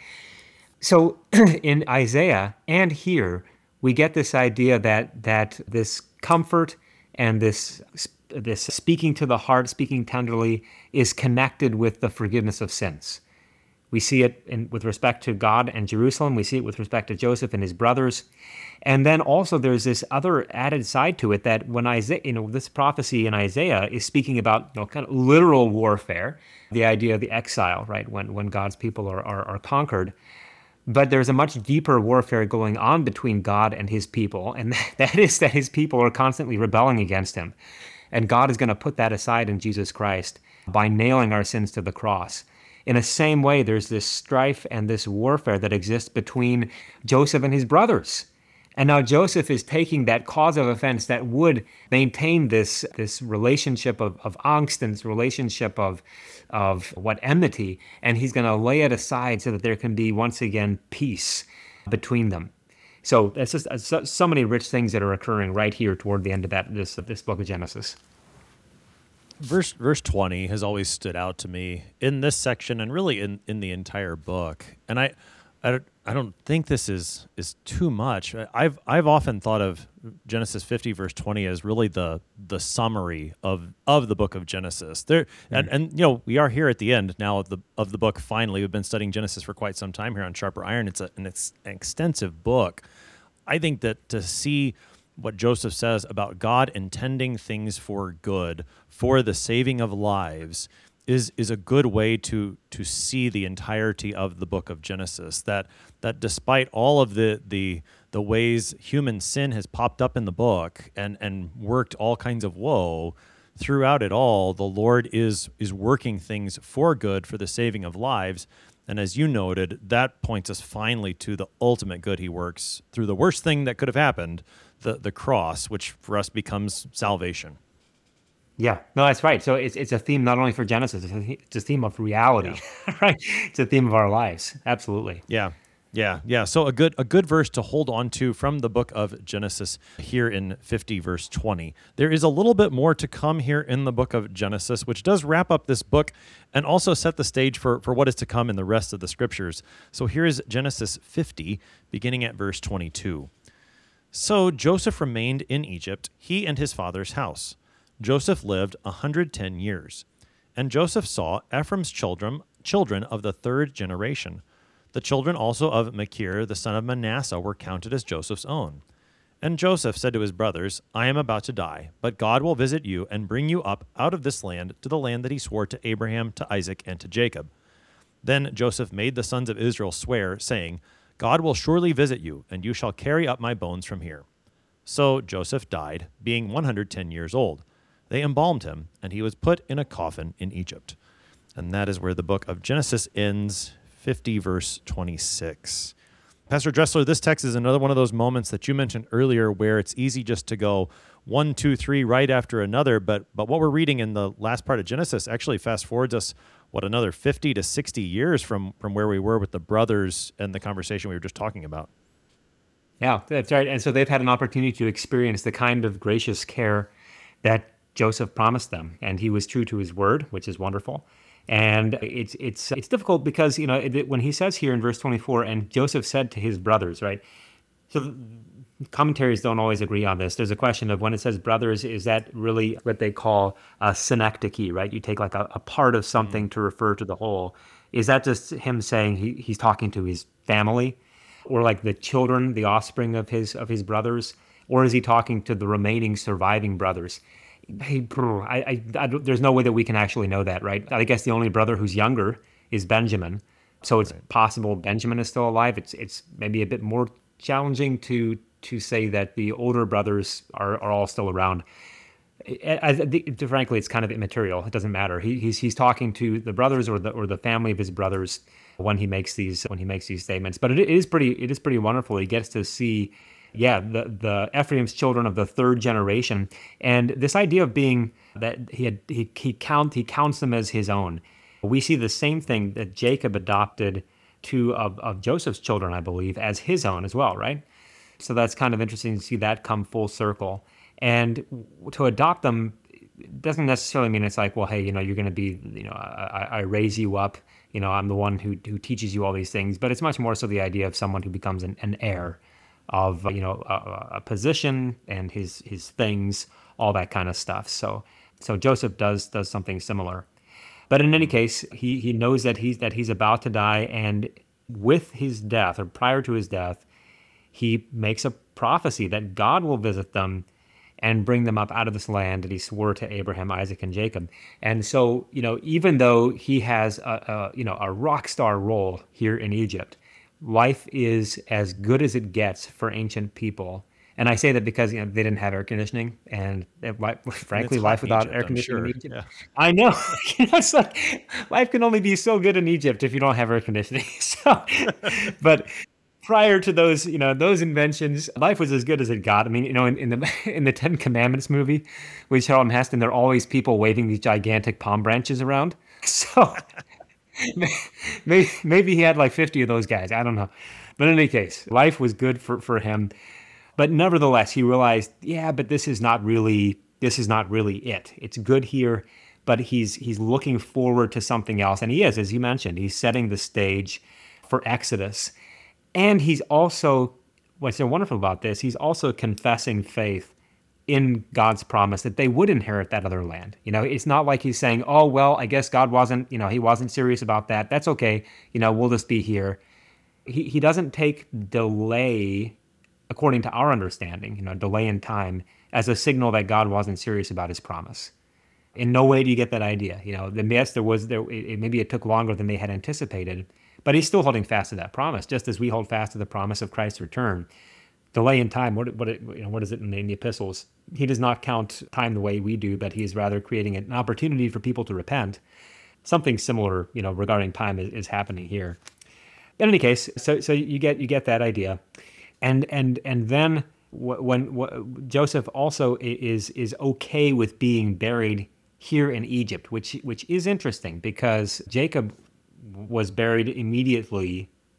So in Isaiah and here, we get this idea that that this comfort and this this speaking to the heart, speaking tenderly, is connected with the forgiveness of sins. We see it in, with respect to God and Jerusalem. We see it with respect to Joseph and his brothers. And then also there's this other added side to it that when Isaiah, you know, this prophecy in Isaiah is speaking about, you know, kind of literal warfare, the idea of the exile, right, when, when God's people are, are, are conquered. But there's a much deeper warfare going on between God and his people, and that is that his people are constantly rebelling against him. And God is going to put that aside in Jesus Christ by nailing our sins to the cross. In the same way, there's this strife and this warfare that exists between Joseph and his brothers. And now Joseph is taking that cause of offense that would maintain this, this relationship of, of angst and this relationship of, of what enmity, and he's going to lay it aside so that there can be once again peace between them. So that's just uh, so, so many rich things that are occurring right here toward the end of that this this book of Genesis. Verse verse twenty has always stood out to me in this section and really in, in the entire book. And I I don't, I don't think this is is too much. I've I've often thought of Genesis fifty verse twenty as really the the summary of, of the book of Genesis. There mm-hmm. and, and you know, we are here at the end now of the of the book. Finally, we've been studying Genesis for quite some time here on Sharper Iron. It's a, an, ex, an extensive book. I think that to see what Joseph says about God intending things for good, for the saving of lives, is is a good way to to see the entirety of the book of Genesis. That that despite all of the the the ways human sin has popped up in the book and and worked all kinds of woe, throughout it all, the Lord is is working things for good, for the saving of lives. And as you noted, that points us finally to the ultimate good he works through the worst thing that could have happened, the the cross, which for us becomes salvation. Yeah, no, that's right. So it's it's a theme not only for Genesis, it's a, it's a theme of reality, yeah. Right? It's a theme of our lives. Absolutely. Yeah. Yeah, yeah. So a good a good verse to hold on to from the book of Genesis here in fifty, verse twenty. There is a little bit more to come here in the book of Genesis, which does wrap up this book and also set the stage for, for what is to come in the rest of the scriptures. So here is Genesis fifty, beginning at verse twenty-two. So Joseph remained in Egypt, he and his father's house. Joseph lived a hundred ten years. And Joseph saw Ephraim's children, children of the third generation. The children also of Machir, the son of Manasseh, were counted as Joseph's own. And Joseph said to his brothers, I am about to die, but God will visit you and bring you up out of this land to the land that he swore to Abraham, to Isaac, and to Jacob. Then Joseph made the sons of Israel swear, saying, God will surely visit you, and you shall carry up my bones from here. So Joseph died, being one hundred ten years old. They embalmed him, and he was put in a coffin in Egypt. And that is where the book of Genesis ends, fifty, verse twenty-six. Pastor Dressler, this text is another one of those moments that you mentioned earlier where it's easy just to go one, two, three right after another, but but what we're reading in the last part of Genesis actually fast forwards us, what, another fifty to sixty years from, from where we were with the brothers and the conversation we were just talking about. Yeah, that's right. And so they've had an opportunity to experience the kind of gracious care that Joseph promised them, and he was true to his word, which is wonderful. And it's it's it's difficult because, you know, it, when he says here in verse twenty-four, and Joseph said to his brothers, right? So commentaries don't always agree on this. There's a question of when it says brothers, is that really what they call a synecdoche, right? You take like a, a part of something mm-hmm. to refer to the whole. Is that just him saying he, he's talking to his family, or like the children, the offspring of his of his brothers, or is he talking to the remaining surviving brothers? Hey, I, I, I, there's no way that we can actually know that, right? I guess the only brother who's younger is Benjamin, so it's right. possible Benjamin is still alive. It's it's maybe a bit more challenging to to say that the older brothers are, are all still around. I, I, frankly, it's kind of immaterial. It doesn't matter. He, he's he's talking to the brothers or the or the family of his brothers when he makes these when he makes these statements. But it, it is pretty it is pretty wonderful. He gets to see. Yeah, the, the Ephraim's children of the third generation, and this idea of being that he had he he count he counts them as his own. We see the same thing that Jacob adopted two of, of Joseph's children, I believe, as his own as well, right? So that's kind of interesting to see that come full circle. And to adopt them doesn't necessarily mean it's like, well, hey, you know, you're going to be, you know, I, I raise you up, you know, I'm the one who who teaches you all these things, but it's much more so the idea of someone who becomes an, an heir of, you know, a, a position and his his things, all that kind of stuff. So so Joseph does does something similar. But in any case, he he knows that he's that he's about to die, and with his death, or prior to his death, he makes a prophecy that God will visit them and bring them up out of this land that he swore to Abraham, Isaac, and Jacob. And so, you know, even though he has a, a you know a rock star role here in Egypt, life is as good as it gets for ancient people. And I say that because, you know, they didn't have air conditioning, and it, frankly, life without Egypt, air conditioning sure. in Egypt. Yeah. I know. You know, it's like life can only be so good in Egypt if you don't have air conditioning. So, but prior to those, you know, those inventions, life was as good as it got. I mean, you know, in, in the in the Ten Commandments movie with Charlton Heston, there are always people waving these gigantic palm branches around. So maybe maybe he had like fifty of those guys. I don't know. But in any case, life was good for, for him. But nevertheless, he realized, yeah, but this is not really this is not really it. It's good here, but he's he's looking forward to something else. And he is, as you mentioned, he's setting the stage for Exodus. And he's also, what's so wonderful about this, he's also confessing faith in God's promise that they would inherit that other land. You know, it's not like he's saying, oh, well, I guess God wasn't, you know, he wasn't serious about that. That's okay. You know, we'll just be here. He he doesn't take delay, according to our understanding, you know, delay in time, as a signal that God wasn't serious about his promise. In no way do you get that idea. You know, the yes, there was there. It, maybe it took longer than they had anticipated, but he's still holding fast to that promise, just as we hold fast to the promise of Christ's return. Delay in time. What what it, you know, what is it in the, in the epistles? He does not count time the way we do, but he is rather creating an opportunity for people to repent. Something similar, you know, regarding time is, is happening here. In any case, so so you get you get that idea. And and and then when, when Joseph also is is okay with being buried here in Egypt, which which is interesting because Jacob was buried immediately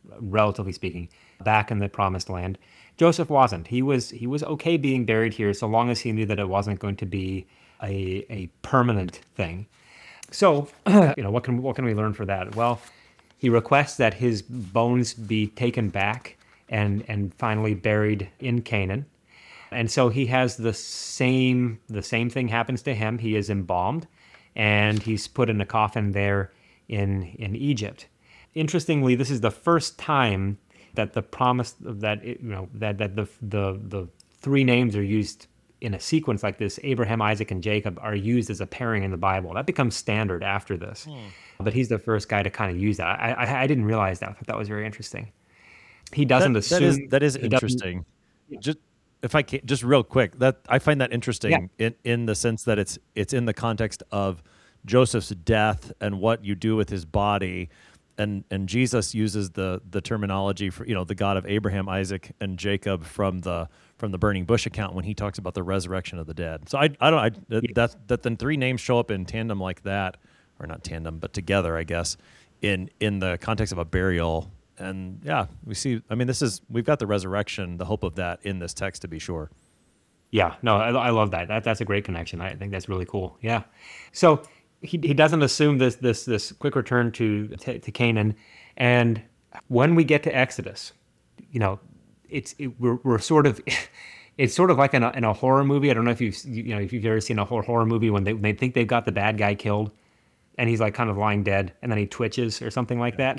relatively speaking, back in the promised land. Joseph wasn't. He was he was okay being buried here so long as he knew that it wasn't going to be a a permanent thing. So, you know, what can what can we learn for that? Well, he requests that his bones be taken back and and finally buried in Canaan. And so he has the same the same thing happens to him. He is embalmed and he's put in a coffin there in in Egypt. Interestingly, this is the first time that the promise that it, you know that that the the the three names are used in a sequence like this. Abraham, Isaac, and Jacob are used as a pairing in the Bible. That becomes standard after this. Hmm. But he's the first guy to kind of use that. I, I I didn't realize that. I thought that was very interesting. He doesn't that, assume that is that is interesting. Just if I can, just real quick, that I find that interesting yeah. in in the sense that it's it's in the context of Joseph's death and what you do with his body. And and Jesus uses the the terminology for, you know, the God of Abraham, Isaac, and Jacob from the from the burning bush account when he talks about the resurrection of the dead. So I I don't I that yes. that, that the three names show up in tandem like that, or not tandem, but together, I guess, in in the context of a burial. And yeah, we see. I mean, this is we've got the resurrection, the hope of that in this text, to be sure. Yeah, no, I, I love that. That that's a great connection. I think that's really cool. Yeah, so. He he doesn't assume this this this quick return to, to to Canaan, and when we get to Exodus, you know, it's it, we're we're sort of it's sort of like in a in a horror movie. I don't know if you've you know if you've ever seen a horror horror movie when they when they think they've got the bad guy killed, and he's like kind of lying dead, and then he twitches or something like that.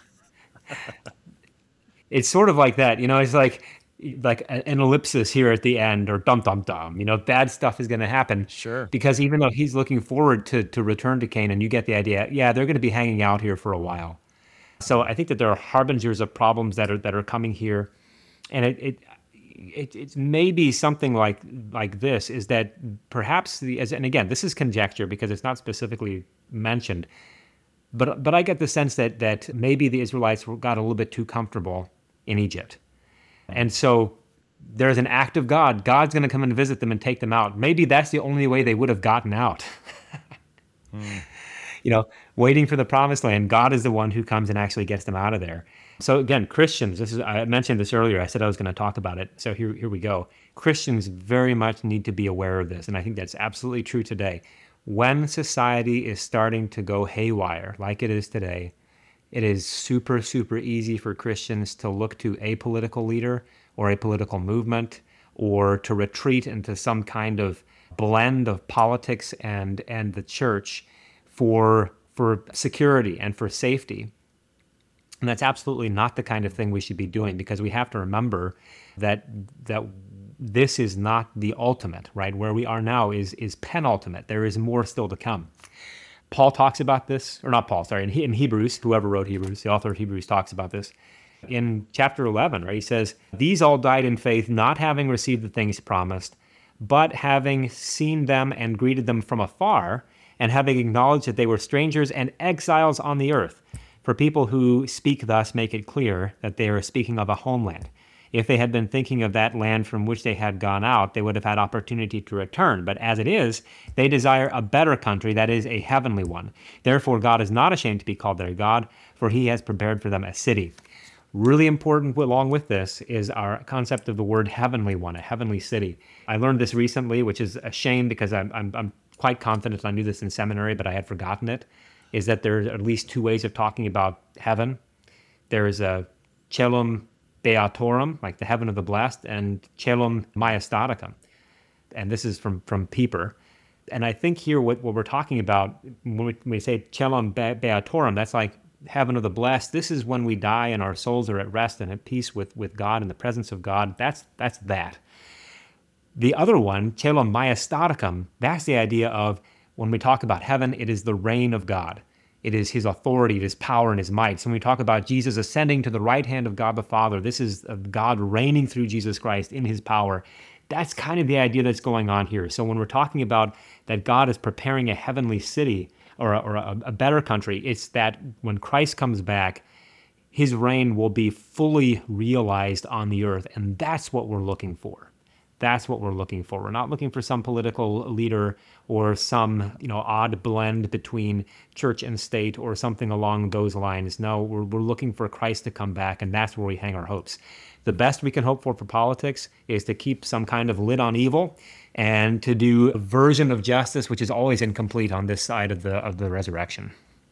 It's sort of like that, you know. It's like. like an ellipsis here at the end, or dum dum dum, you know, bad stuff is going to happen. Sure. Because even though he's looking forward to to return to Canaan, you get the idea. Yeah, they're going to be hanging out here for a while. So I think that there are harbingers of problems that are that are coming here, and it it it, it may be something like like this is that perhaps the as and again this is conjecture because it's not specifically mentioned, but but I get the sense that that maybe the Israelites got a little bit too comfortable in Egypt. And so there's an act of God. God's going to come and visit them and take them out. Maybe that's the only way they would have gotten out. mm. You know, waiting for the promised land. God is the one who comes and actually gets them out of there. So again, Christians, this is I mentioned this earlier. I said I was going to talk about it. So here, here we go. Christians very much need to be aware of this. And I think that's absolutely true today. When society is starting to go haywire, like it is today, it is super, super easy for Christians to look to a political leader or a political movement or to retreat into some kind of blend of politics and, and the church for, for security and for safety. And that's absolutely not the kind of thing we should be doing, because we have to remember that that this is not the ultimate, right? Where we are now is, is penultimate. There is more still to come. Paul talks about this, or not Paul, sorry, in, in Hebrews, whoever wrote Hebrews, the author of Hebrews talks about this. In chapter eleven, right, he says, "These all died in faith, not having received the things promised, but having seen them and greeted them from afar, and having acknowledged that they were strangers and exiles on the earth. For people who speak thus make it clear that they are speaking of a homeland. If they had been thinking of that land from which they had gone out, they would have had opportunity to return. But as it is, they desire a better country, that is, a heavenly one. Therefore, God is not ashamed to be called their God, for he has prepared for them a city." Really important along with this is our concept of the word heavenly one, a heavenly city. I learned this recently, which is a shame because I'm, I'm, I'm quite confident I knew this in seminary, but I had forgotten it, is that there's at least two ways of talking about heaven. There is a Celum Beatorum, like the heaven of the blessed, and Celum Majestaticum. And this is from, from Pieper. And I think here what, what we're talking about, when we, when we say Celum Beatorum, that's like heaven of the blessed. This is when we die and our souls are at rest and at peace with, with God in the presence of God. That's that's that. The other one, Celum Majestaticum, that's the idea of when we talk about heaven, it is the reign of God. It is his authority, his power, and his might. So when we talk about Jesus ascending to the right hand of God the Father, this is God reigning through Jesus Christ in his power. That's kind of the idea that's going on here. So when we're talking about that God is preparing a heavenly city or a, or a, a better country, it's that when Christ comes back, his reign will be fully realized on the earth. And that's what we're looking for. That's what we're looking for. We're not looking for some political leader or some, you know, odd blend between church and state or something along those lines. No, we're, we're looking for Christ to come back, and that's where we hang our hopes. The best we can hope for for politics is to keep some kind of lid on evil and to do a version of justice, which is always incomplete on this side of the of the resurrection.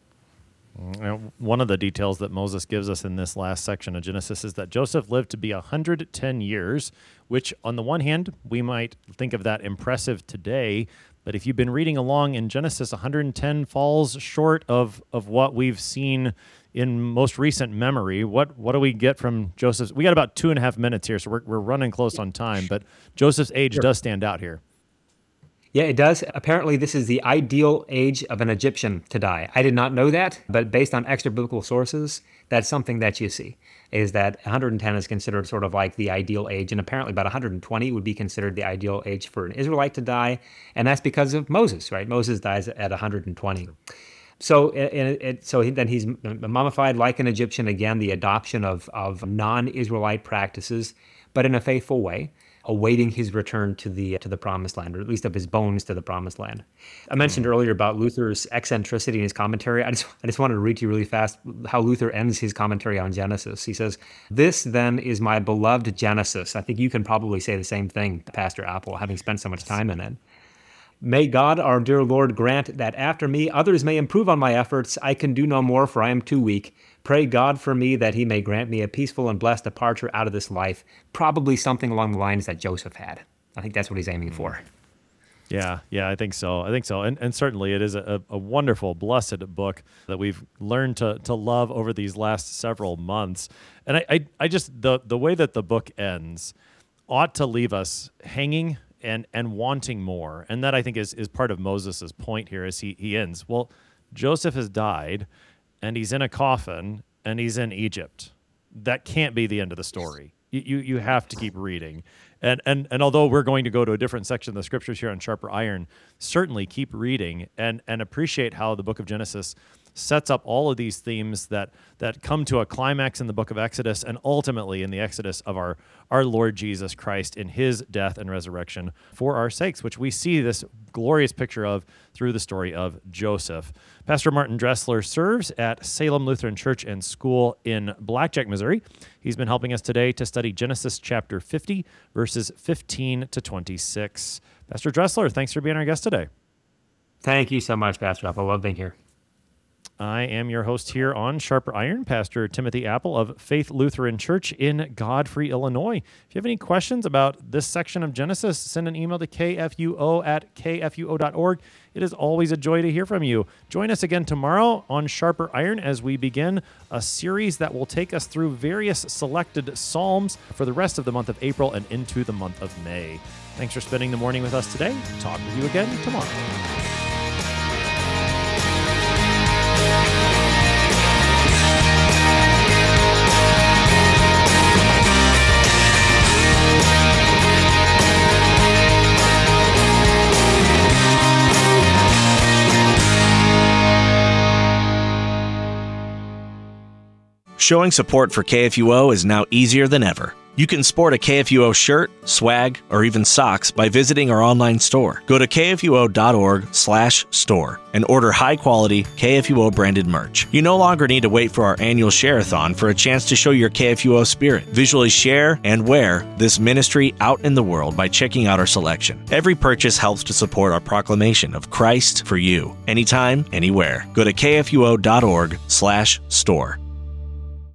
One of the details that Moses gives us in this last section of Genesis is that Joseph lived to be one hundred ten years, which on the one hand, we might think of that impressive today, but if you've been reading along in Genesis, one hundred ten falls short of, of what we've seen in most recent memory. What what do we get from Joseph's? We got about two and a half minutes here, so we're, we're running close on time, but Joseph's age Sure. does stand out here. Yeah, it does. Apparently, this is the ideal age of an Egyptian to die. I did not know that, but based on extra biblical sources, that's something that you see, is that one hundred ten is considered sort of like the ideal age, and apparently about one hundred twenty would be considered the ideal age for an Israelite to die, and that's because of Moses, right? Moses dies at one hundred twenty. So, it, it, so then he's mummified like an Egyptian, again, the adoption of, of non-Israelite practices, but in a faithful way, awaiting his return to the to the promised land, or at least of his bones to the promised land. I mentioned earlier about Luther's eccentricity in his commentary. I just I just wanted to read to you really fast how Luther ends his commentary on Genesis. He says, "This then is my beloved Genesis." I think you can probably say the same thing, Pastor Apple, having spent so much time in it. "May God, our dear Lord, grant that after me others may improve on my efforts. I can do no more, for I am too weak. Pray God for me that he may grant me a peaceful and blessed departure out of this life." Probably something along the lines that Joseph had. I think that's what he's aiming for. Yeah, yeah, I think so. I think so. And and certainly it is a, a wonderful, blessed book that we've learned to to love over these last several months. And I, I, I just, the, the way that the book ends ought to leave us hanging and and wanting more. And that, I think, is, is part of Moses' point here as he, he ends. Well, Joseph has died, and he's in a coffin, and he's in Egypt. That can't be the end of the story. You you, you have to keep reading. And, and and although we're going to go to a different section of the scriptures here on Sharper Iron, certainly keep reading and, and appreciate how the book of Genesis sets up all of these themes that that come to a climax in the book of Exodus and ultimately in the exodus of our, our Lord Jesus Christ in his death and resurrection for our sakes, which we see this glorious picture of through the story of Joseph. Pastor Martin Dressler serves at Salem Lutheran Church and School in Blackjack, Missouri. He's been helping us today to study Genesis chapter fifty, verses fifteen to twenty-six. Pastor Dressler, thanks for being our guest today. Thank you so much, Pastor Apple. I love being here. I am your host here on Sharper Iron, Pastor Timothy Apple of Faith Lutheran Church in Godfrey, Illinois. If you have any questions about this section of Genesis, send an email to k f u o at k f u o dot org. It is always a joy to hear from you. Join us again tomorrow on Sharper Iron as we begin a series that will take us through various selected psalms for the rest of the month of April and into the month of May. Thanks for spending the morning with us today. Talk with you again tomorrow. Showing support for K F U O is now easier than ever. You can sport a K F U O shirt, swag, or even socks by visiting our online store. Go to k f u o dot org slash store and order high-quality K F U O branded merch. You no longer need to wait for our annual share-a-thon for a chance to show your K F U O spirit. Visually share and wear this ministry out in the world by checking out our selection. Every purchase helps to support our proclamation of Christ for you, anytime, anywhere. Go to k f u o dot org slash store.